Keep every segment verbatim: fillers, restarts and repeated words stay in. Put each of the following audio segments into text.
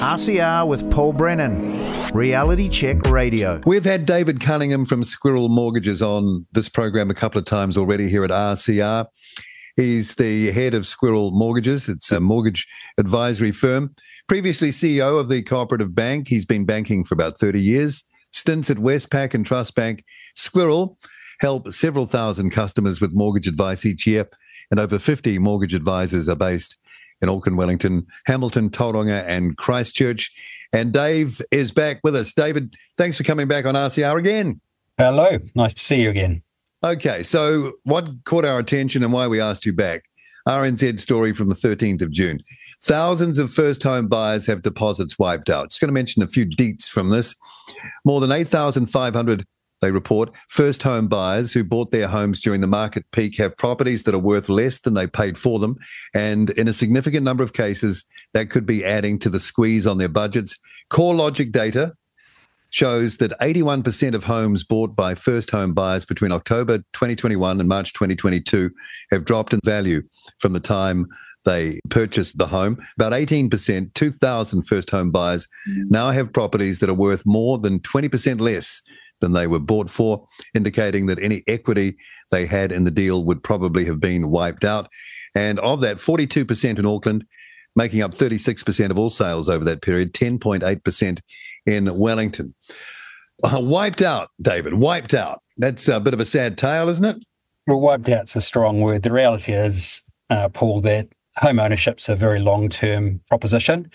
R C R with Paul Brennan, Reality Check Radio. We've had David Cunningham from Squirrel Mortgages on this program a couple of times already here at R C R. He's the head of Squirrel Mortgages. It's a mortgage advisory firm. Previously C E O of the Cooperative Bank. He's been banking for about thirty years. Stints at Westpac and Trust Bank. Squirrel help several thousand customers with mortgage advice each year, and over fifty mortgage advisors are based in Auckland, Wellington, Hamilton, Tauranga and Christchurch. And Dave is back with us. David, thanks for coming back on R C R again. Hello, nice to see you again. Okay, so what caught our attention and why we asked you back? R N Z story from the thirteenth of June. Thousands of first home buyers have deposits wiped out. Just going to mention a few deets from this. More than eight thousand five hundred, they report, first home buyers who bought their homes during the market peak have properties that are worth less than they paid for them. And in a significant number of cases, that could be adding to the squeeze on their budgets. CoreLogic data shows that eighty-one percent of homes bought by first home buyers between October twenty twenty-one and March twenty twenty-two have dropped in value from the time they purchased the home. About eighteen percent, two thousand first home buyers now have properties that are worth more than twenty percent less than they were bought for, indicating that any equity they had in the deal would probably have been wiped out. And of that, forty-two percent in Auckland, making up thirty-six percent of all sales over that period, ten point eight percent in Wellington. Uh, wiped out, David, wiped out. That's a bit of a sad tale, isn't it? Well, wiped out's a strong word. The reality is, uh, Paul, that home ownership's a very long-term proposition.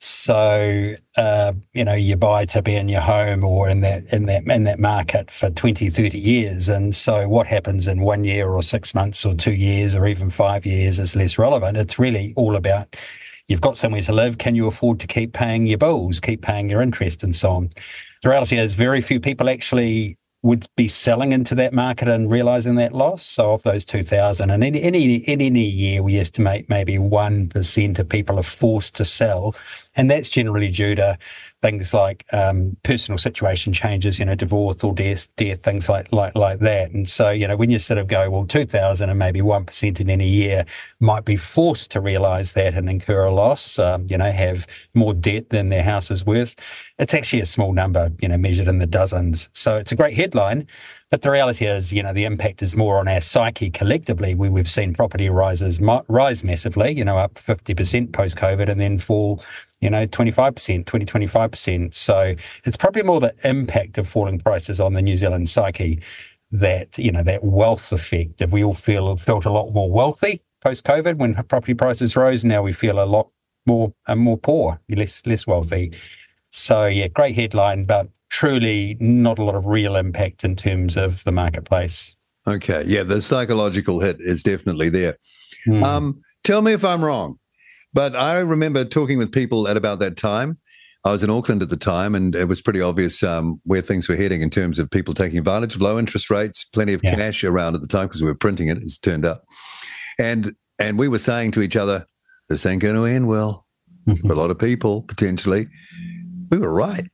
So, uh, you know, you buy to be in your home or in that in that in that market for twenty, thirty years. And so what happens in one year or six months or two years or even five years is less relevant. It's really all about you've got somewhere to live. Can you afford to keep paying your bills, keep paying your interest and so on? The reality is very few people actually would be selling into that market and realising that loss. So of those two thousand, and in any, in any year we estimate maybe one percent of people are forced to sell. And that's generally due to things like um, personal situation changes, you know, divorce or death, death, things like, like like that. And so, you know, when you sort of go, well, two thousand and maybe one percent in any year might be forced to realise that and incur a loss, um, you know, have more debt than their house is worth. It's actually a small number, you know, measured in the dozens. So it's a great headline, but the reality is, you know, the impact is more on our psyche collectively, where we've seen property rises rise massively, you know, up fifty percent post-COVID and then fall, you know, twenty-five percent, twenty, twenty-five percent. So it's probably more the impact of falling prices on the New Zealand psyche, that, you know, that wealth effect. If we all feel felt a lot more wealthy post-COVID when property prices rose, now we feel a lot more uh, more poor, less less wealthy. So, yeah, great headline, but truly not a lot of real impact in terms of the marketplace. Okay, yeah, the psychological hit is definitely there. Mm. Um, tell me if I'm wrong, but I remember talking with people at about that time. I was in Auckland at the time, and it was pretty obvious um, where things were heading in terms of people taking advantage of low interest rates, plenty of yeah. cash around at the time because we were printing it, as it turned out. And, and we were saying to each other, this ain't going to end well mm-hmm. for a lot of people, potentially. We were right.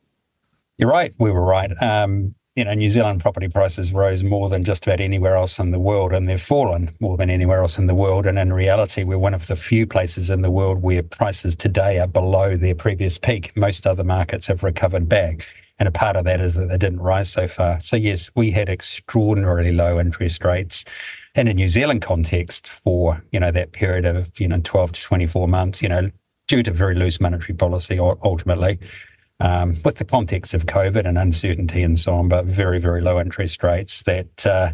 You're right. We were right. Um, you know, New Zealand property prices rose more than just about anywhere else in the world, and they've fallen more than anywhere else in the world. And in reality, we're one of the few places in the world where prices today are below their previous peak. Most other markets have recovered back. And a part of that is that they didn't rise so far. So yes, we had extraordinarily low interest rates in a New Zealand context for, you know, that period of, you know, twelve to twenty-four months, you know, due to very loose monetary policy ultimately, um, with the context of COVID and uncertainty and so on, but very, very low interest rates that uh,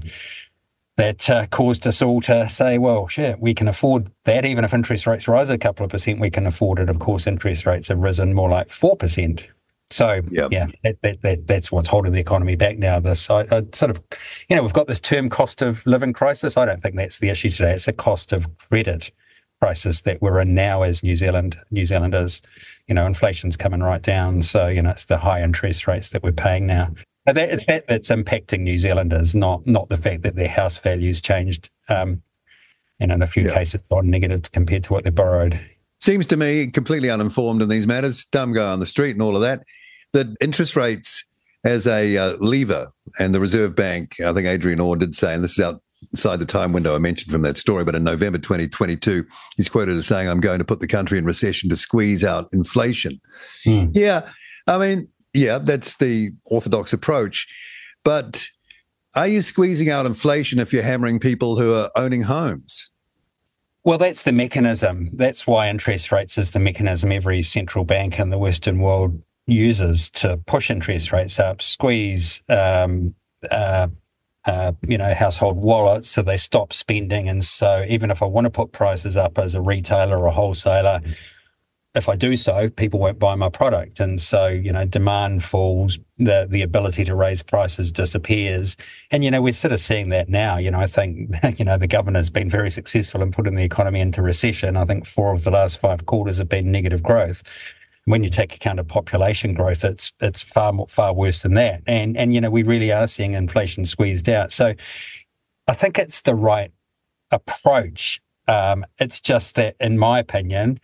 that uh, caused us all to say, well, shit, we can afford that. Even if interest rates rise a couple of percent, we can afford it. Of course, interest rates have risen more like four percent. So, yep. yeah, that, that, that, that's what's holding the economy back now. This I, I sort of, you know, we've got this term cost of living crisis. I don't think that's the issue today. It's a cost of credit crisis that we're in now as New Zealand, New Zealanders. You know, inflation's coming right down. So, you know, it's the high interest rates that we're paying now. But that, it's that that's impacting New Zealanders, not not the fact that their house values changed, um, and in a few yeah. cases gone negative compared to what they borrowed. Seems to me, completely uninformed in these matters, dumb guy on the street and all of that, that interest rates as a uh, lever, and the Reserve Bank, I think Adrian Orr did say, and this is out outside the time window I mentioned from that story, but in November twenty twenty-two, he's quoted as saying, "I'm going to put the country in recession to squeeze out inflation." Mm. Yeah, I mean, yeah, that's the orthodox approach. But are you squeezing out inflation if you're hammering people who are owning homes? Well, that's the mechanism. That's why interest rates is the mechanism every central bank in the Western world uses to push interest rates up, squeeze, um, uh, uh, you know, household wallets so they stop spending. And so even if I want to put prices up as a retailer or a wholesaler, if I do so, people won't buy my product. And so, you know, demand falls, the the ability to raise prices disappears. And, you know, we're sort of seeing that now. You know, I think, you know, the governor's been very successful in putting the economy into recession. I think four of the last five quarters have been negative growth. When you take account of population growth, it's it's far more, far worse than that. And, and, you know, we really are seeing inflation squeezed out. So I think it's the right approach. Um, it's just that, in my opinion,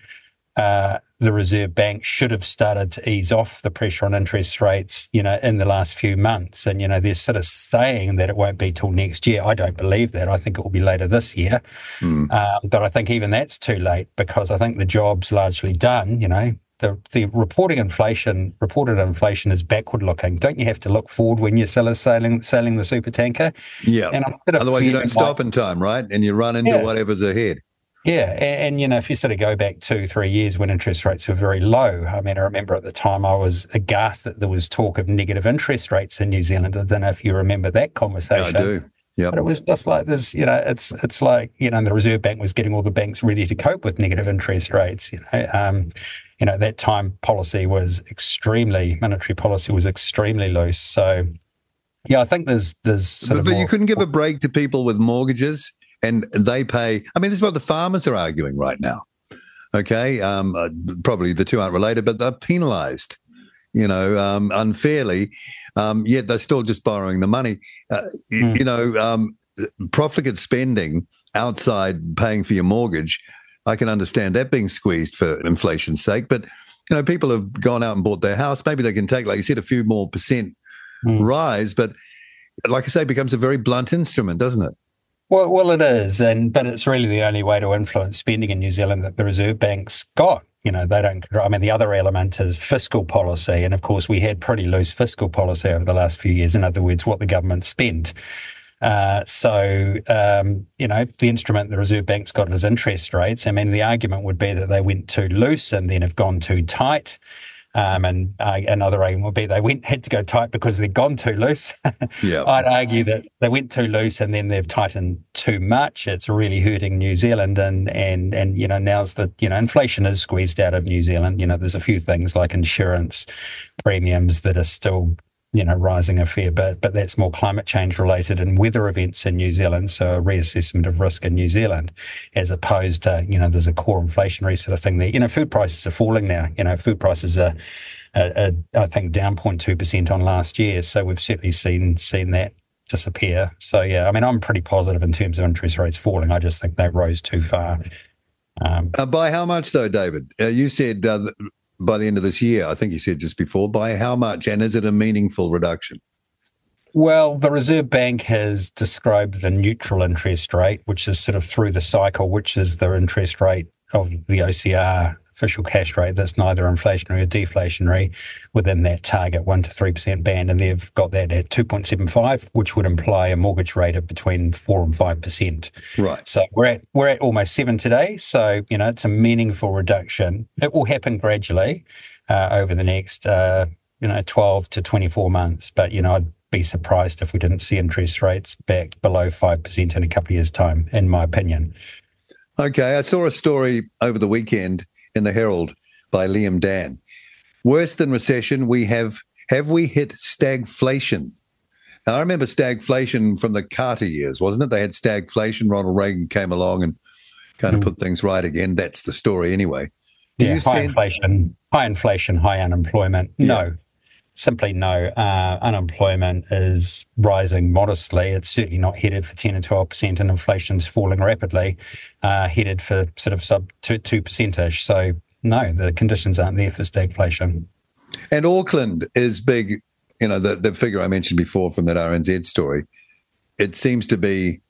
Uh, the Reserve Bank should have started to ease off the pressure on interest rates, you know, in the last few months. And, you know, they're sort of saying that it won't be till next year. I don't believe that. I think it will be later this year. Mm. Um, but I think even that's too late because I think the job's largely done. You know, the the reporting inflation, reported inflation is backward looking. Don't you have to look forward when you're still sailing, sailing the supertanker? Yeah. And I'm sort of Otherwise you don't stop like, in time, right? And you run into yeah. whatever's ahead. Yeah, and, and, you know, if you sort of go back two, three years when interest rates were very low, I mean, I remember at the time I was aghast that there was talk of negative interest rates in New Zealand. I don't know if you remember that conversation. Yeah, I do, yeah. But it was just like this, you know, it's it's like, you know, the Reserve Bank was getting all the banks ready to cope with negative interest rates, you know. Um, you know, at that time policy was extremely, monetary policy was extremely loose. So, yeah, I think there's... there's sort but of but more, you couldn't give a break to people with mortgages? And they pay, I mean, this is what the farmers are arguing right now, okay? Um, uh, probably the two aren't related, but they're penalised, you know, um, unfairly, um, yet they're still just borrowing the money. Uh, mm. You know, um, profligate spending outside paying for your mortgage, I can understand that being squeezed for inflation's sake, but, you know, people have gone out and bought their house. Maybe they can take, like you said, a few more percent mm. rise, but like I say, it becomes a very blunt instrument, doesn't it? Well, well, it is, and but it's really the only way to influence spending in New Zealand that the Reserve Bank's got. You know, they don't control. I mean, the other element is fiscal policy, and of course, we had pretty loose fiscal policy over the last few years. In other words, what the government spent. Uh, so, um, you know, the instrument the Reserve Bank's got is interest rates. I mean, the argument would be that they went too loose and then have gone too tight. Um, and uh, another argument would be they went had to go tight because they'd gone too loose. Yeah. I'd argue that they went too loose and then they've tightened too much. It's really hurting New Zealand, and and and you know now's the you know inflation is squeezed out of New Zealand. You know, there's a few things like insurance premiums that are still you know rising a fair bit, but that's more climate change related and weather events in New Zealand. So a reassessment of risk in New Zealand, as opposed to you know there's a core inflationary sort of thing there. You know, food prices are falling now. You know, food prices are, are, are I think down zero point two percent on last year. So we've certainly seen seen that disappear. So yeah, I mean I'm pretty positive in terms of interest rates falling. I just think they rose too far. Um, uh, by how much though, David? Uh, you said. Uh, th- By the end of this year, I think you said just before, by how much, and is it a meaningful reduction? Well, the Reserve Bank has described the neutral interest rate, which is sort of through the cycle, which is the interest rate of the O C R, official cash rate, that's neither inflationary or deflationary, within that target one to three percent band. And they've got that at two point seven five, which would imply a mortgage rate of between four and five percent. Right. So we're at we're at almost seven today. So, you know, it's a meaningful reduction. It will happen gradually uh, over the next, uh, you know, twelve to twenty-four months. But, you know, I'd be surprised if we didn't see interest rates back below five percent in a couple of years' time, in my opinion. Okay. I saw a story over the weekend in the Herald by Liam Dan. Worse than recession, we have have we hit stagflation? Now, I remember stagflation from the Carter years, wasn't it? They had stagflation. Ronald Reagan came along and kind of mm. put things right again. That's the story anyway. Do yeah, you high sense- inflation, high inflation, high unemployment. Yeah. No, simply no. Uh, unemployment is rising modestly. It's certainly not headed for ten and twelve percent, and inflation's falling rapidly, uh, headed for sort of sub two percent-ish. So, no, the conditions aren't there for stagflation. And Auckland is big, you know, the, the figure I mentioned before from that R N Z story. It seems to be,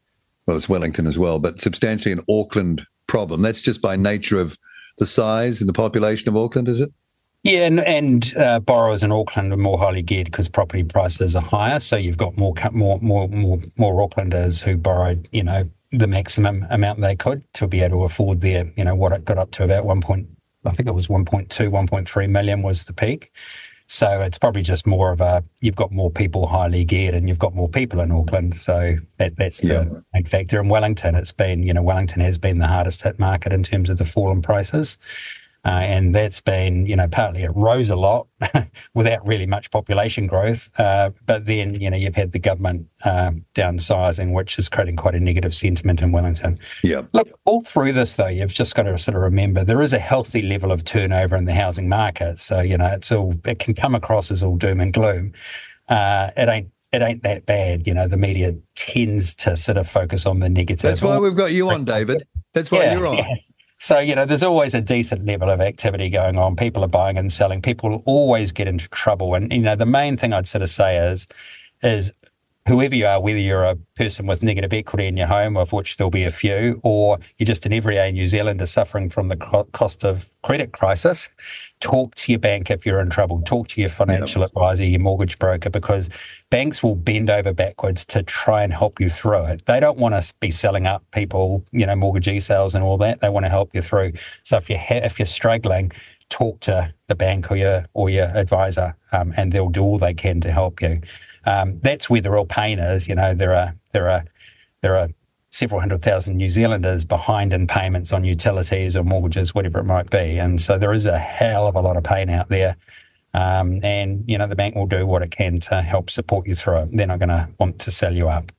well, it's Wellington as well, but substantially an Auckland problem. That's just by nature of the size and the population of Auckland, is it? Yeah, and, and uh, borrowers in Auckland are more highly geared because property prices are higher. So you've got more more more more more Aucklanders who borrowed, you know, the maximum amount they could to be able to afford their, you know, what it got up to about one point. I think it was one point two, one point three million was the peak. So it's probably just more of a, you've got more people highly geared and you've got more people in Auckland. So that, that's the yeah. main factor. In Wellington, it's been, you know, Wellington has been the hardest hit market in terms of the fall in prices. Uh, and that's been, you know, partly it rose a lot without really much population growth. Uh, but then, you know, you've had the government um, downsizing, which is creating quite a negative sentiment in Wellington. Yeah. Look, all through this, though, you've just got to sort of remember there is a healthy level of turnover in the housing market. So, you know, it's all, it can come across as all doom and gloom. Uh, it ain't. It ain't that bad, you know. The media tends to sort of focus on the negative. That's why we've got you on, David. That's why yeah, you're on. Yeah. So, you know, there's always a decent level of activity going on. People are buying and selling. People always get into trouble. And, you know, the main thing I'd sort of say is, is whoever you are, whether you're a person with negative equity in your home, of which there'll be a few, or you're just an everyday New Zealander suffering from the cost of credit crisis, talk to your bank if you're in trouble. Talk to your financial yep. advisor, your mortgage broker, because banks will bend over backwards to try and help you through it. They don't want to be selling up people, you know, mortgagee sales and all that. They want to help you through. So if you ha- if you're struggling, talk to the bank or your or your advisor, um, and they'll do all they can to help you. Um, that's where the real pain is. You know, there are there are there are several hundred thousand New Zealanders behind in payments on utilities or mortgages, whatever it might be, and so there is a hell of a lot of pain out there. Um, and you know, the bank will do what it can to help support you through it. They're not going to want to sell you up.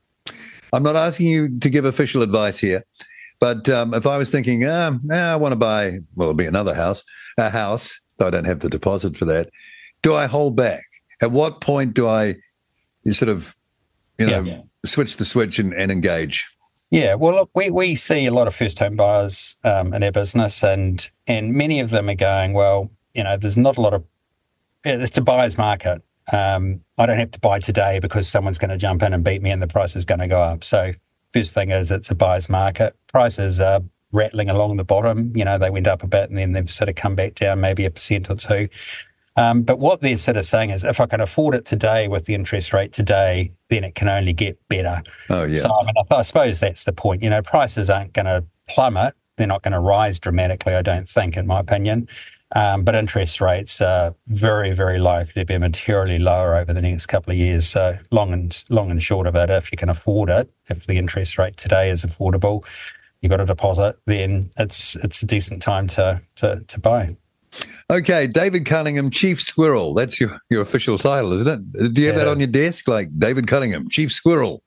I'm not asking you to give official advice here, but um, if I was thinking, um, I want to buy, well, it'll be another house, a house, though I don't have the deposit for that. Do I hold back? At what point do I sort of, you know, yeah, yeah. switch the switch and, and engage? Yeah, well, look, we, we see a lot of first home buyers um, in our business, and and many of them are going, well, you know, there's not a lot of, it's a buyer's market. Um, I don't have to buy today because someone's going to jump in and beat me and the price is going to go up. So first thing is it's a buyer's market. Prices are rattling along the bottom. You know, they went up a bit and then they've sort of come back down maybe a percent or two. Um, but what they're sort of saying is, if I can afford it today with the interest rate today, then it can only get better. Oh, yes. So I, mean, I, I suppose that's the point. You know, prices aren't going to plummet. They're not going to rise dramatically, I don't think, in my opinion. Um, but interest rates are very, very likely to be materially lower over the next couple of years. So long and long and short of it, if you can afford it, if the interest rate today is affordable, you've got a deposit, then it's it's a decent time to to, to buy. Okay, David Cunningham, Chief Squirrel. That's your, your official title, isn't it? Do you have yeah. that on your desk, like David Cunningham, Chief Squirrel?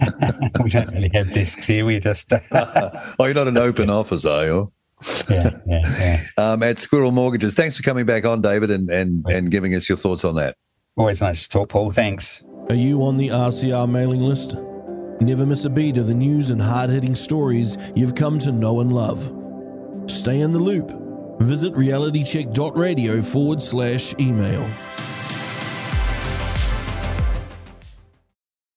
We don't really have desks here. We just... oh, you're not an open office, are you? Yeah, yeah, yeah. Um, at Squirrel Mortgages. Thanks for coming back on, David, and, and, and giving us your thoughts on that. Always nice to talk, Paul. Thanks. Are you on the R C R mailing list? Never miss a beat of the news and hard-hitting stories you've come to know and love. Stay in the loop. Visit realitycheck.radio forward slash email.